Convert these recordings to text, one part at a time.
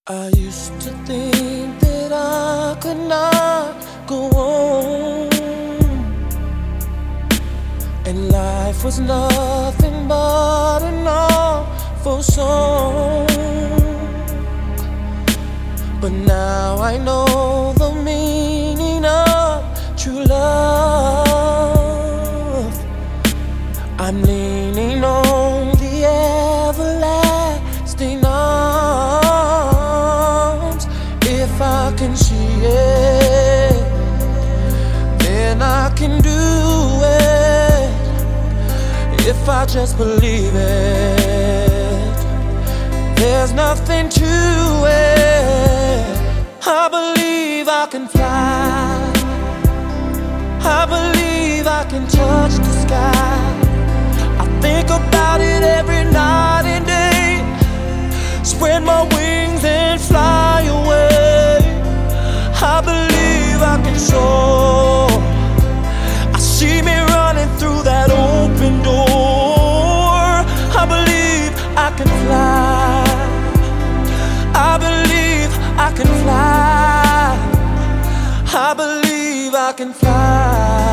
I used to think that I could not go on, and life was nothing but an awful song. But now I know the meaning of true love. I'm leaning on the everlasting arms. If I can see it, then I can do it. If I just believe it, there's nothing to it. I believe I can fly. I believe I can touch the sky. I think about it every night and day. Spread my wings and fly away. I believe I can soar. I see me running through that open door. I believe I can fly. I believe I can fly. I believe I can fly.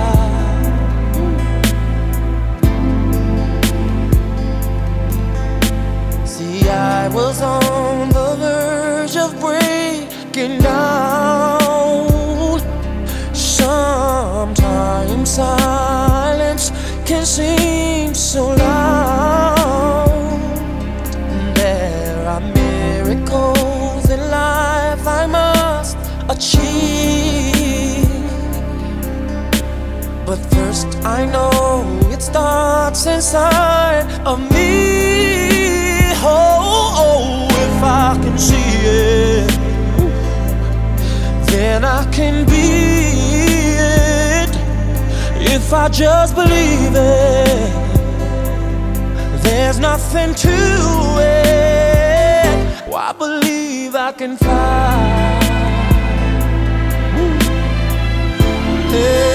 See, I was on the verge of breaking down. Sometimes silence can seem so loud. There are miracles in life I must achieve, but first I know it starts inside of me. Oh, if I can see it, then I can be it. If I just believe it, there's nothing to it. Oh, I believe I can fly. Yeah.